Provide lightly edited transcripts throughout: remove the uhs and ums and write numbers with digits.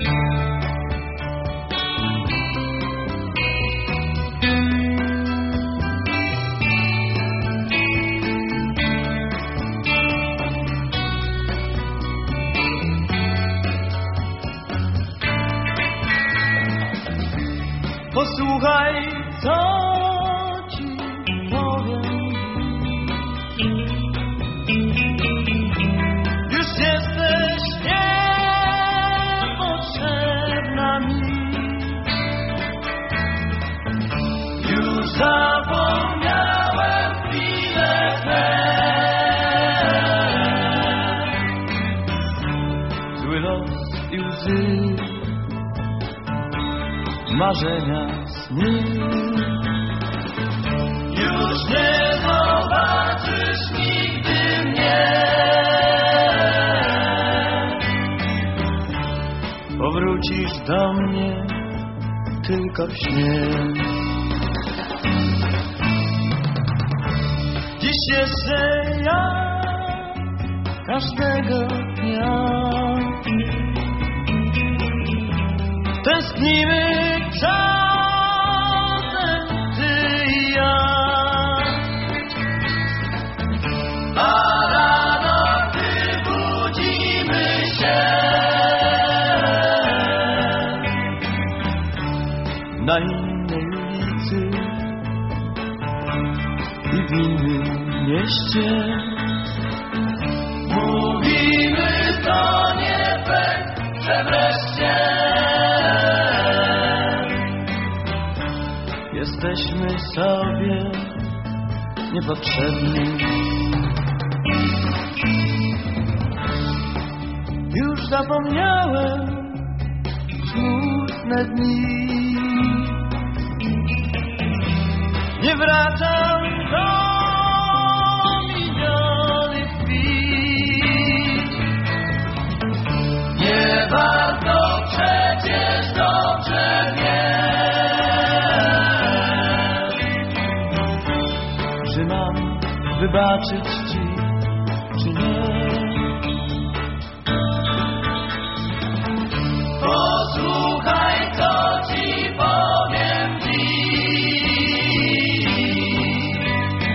Posłuchaj, co ci powiem. Już jesteś niepotrzebna mi. Już zapomniałem chwilę te. Zły los i łzy, marzenia, sny. Już nie zobaczysz nigdy mnie. Powrócisz do mnie tylko w śnie. Dziś jeszcze ja każdego dnia tęsknimy czasem ty i ja. A rano, gdy budzimy się na innej ulicy i w innym mieście, mówimy to nie fair, że wreszcie jesteśmy sobie niepotrzebni. Już zapomniałem smutne dni. Nie wracam do minionych chwil. Nie warto przecież dobrze wiesz, czy mam wybaczyć ci, czy nie. Posłuchaj, co ci powiem dziś.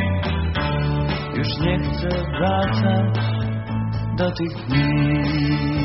Już nie chcę wracać do tych dni.